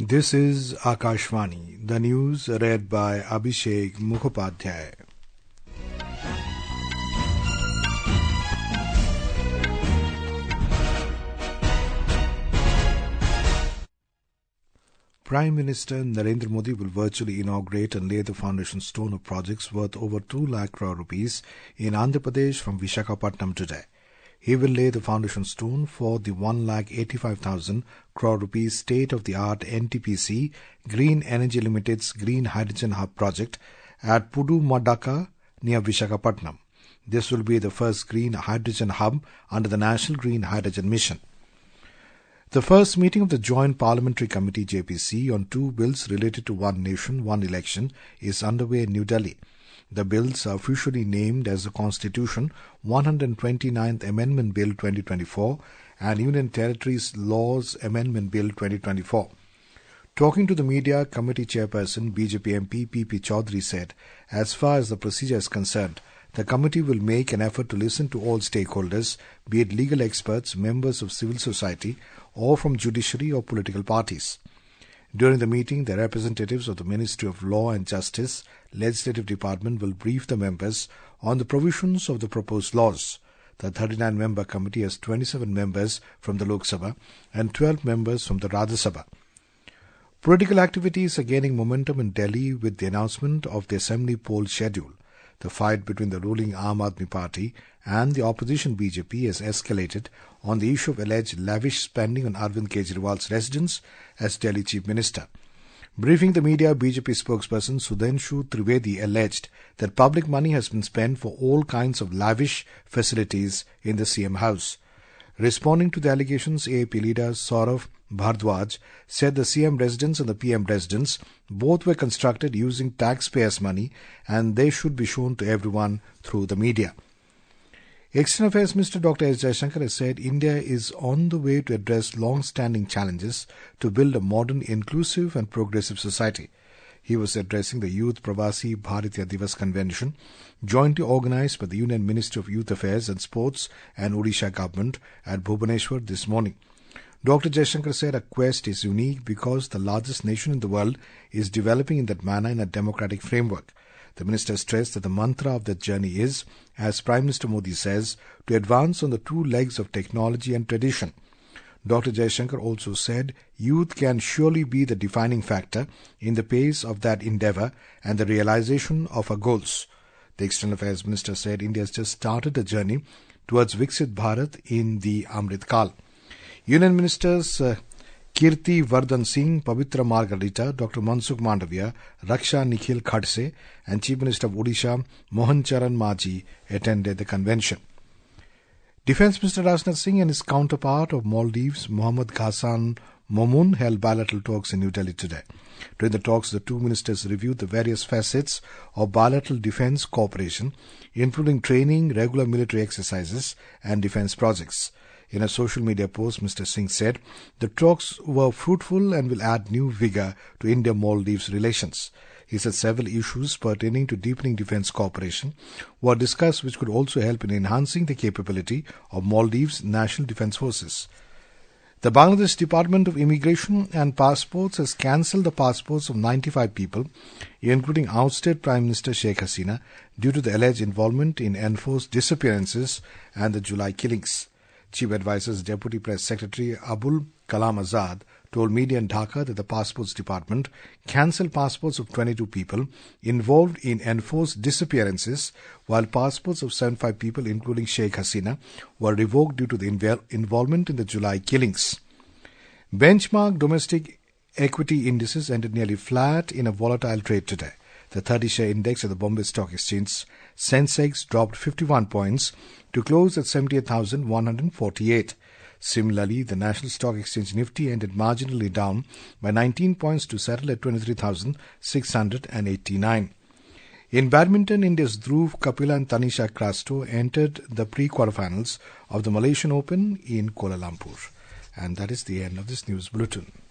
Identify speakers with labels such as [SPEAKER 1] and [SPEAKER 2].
[SPEAKER 1] This is Akashvani, the news read by Abhishek Mukhopadhyay. Prime Minister Narendra Modi will virtually inaugurate and lay the foundation stone of projects worth over 2 lakh crore rupees in Andhra Pradesh from Visakhapatnam today. He will lay the foundation stone for the 1,85,000 crore rupees state-of-the-art NTPC Green Energy Limited's Green Hydrogen Hub project at Pudumadaka near Visakhapatnam. This will be the first green hydrogen hub under the National Green Hydrogen Mission. The first meeting of the Joint Parliamentary Committee JPC on 2 bills related to One Nation, One Election is underway in New Delhi. The bills are officially named as the Constitution 129th Amendment Bill 2024 and Union Territories Laws Amendment Bill 2024. Talking to the media, committee chairperson BJP MP P.P. Chaudhary said, as far as the procedure is concerned, the committee will make an effort to listen to all stakeholders, be it legal experts, members of civil society, or from judiciary or political parties. During the meeting, the representatives of the Ministry of Law and Justice, Legislative Department will brief the members on the provisions of the proposed laws. The 39-member committee has 27 members from the Lok Sabha and 12 members from the Rajya Sabha. Political activities are gaining momentum in Delhi with the announcement of the assembly poll schedule. The fight between the ruling Aam Aadmi Party and the opposition BJP has escalated on the issue of alleged lavish spending on Arvind Kejriwal's residence as Delhi Chief Minister. Briefing the media, BJP spokesperson Sudhanshu Trivedi alleged that public money has been spent for all kinds of lavish facilities in the CM house. Responding to the allegations, AAP leader Saurav Bhardwaj said the CM residence and the PM residence both were constructed using taxpayers' money and they should be shown to everyone through the media. External Affairs Minister Dr. S. Jaishankar has said India is on the way to address long-standing challenges to build a modern, inclusive and progressive society. He was addressing the Youth Pravasi Bharatiya Divas Convention, jointly organized by the Union Ministry of Youth Affairs and Sports and Odisha government at Bhubaneswar this morning. Dr. Jaishankar said a quest is unique because the largest nation in the world is developing in that manner in a democratic framework. The minister stressed that the mantra of that journey is, as Prime Minister Modi says, to advance on the 2 legs of technology and tradition. Dr. Jaishankar also said youth can surely be the defining factor in the pace of that endeavour and the realization of our goals. The External Affairs Minister said India has just started a journey towards Viksit Bharat in the Amrit Kal. Union Ministers Kirti Vardhan Singh, Pavitra Margarita, Dr. Mansukh Mandavia, Raksha Nikhil Khadse and Chief Minister of Odisha Mohan Charan Majhi attended the convention. Defence Minister Rajnath Singh and his counterpart of Maldives, Mohammad Ghassan Momun, held bilateral talks in New Delhi today. During the talks, the 2 ministers reviewed the various facets of bilateral defence cooperation, including training, regular military exercises and defence projects. In a social media post, Mr. Singh said the talks were fruitful and will add new vigour to India-Maldives relations. He said several issues pertaining to deepening defence cooperation were discussed which could also help in enhancing the capability of Maldives' national defence forces. The Bangladesh Department of Immigration and Passports has cancelled the passports of 95 people, including ousted Prime Minister Sheikh Hasina, due to the alleged involvement in enforced disappearances and the July killings. Chief Advisor's Deputy Press Secretary Abul Kalam Azad told media in Dhaka that the Passports Department cancelled passports of 22 people involved in enforced disappearances, while passports of 75 people, including Sheikh Hasina, were revoked due to the involvement in the July killings. Benchmark domestic equity indices ended nearly flat in a volatile trade today. The 30-share index at the Bombay Stock Exchange, Sensex, dropped 51 points to close at 78,148. Similarly, the National Stock Exchange Nifty ended marginally down by 19 points to settle at 23,689. In badminton, India's Dhruv Kapila and Tanisha Crasto entered the pre-quarterfinals of the Malaysian Open in Kuala Lumpur. And that is the end of this news bulletin.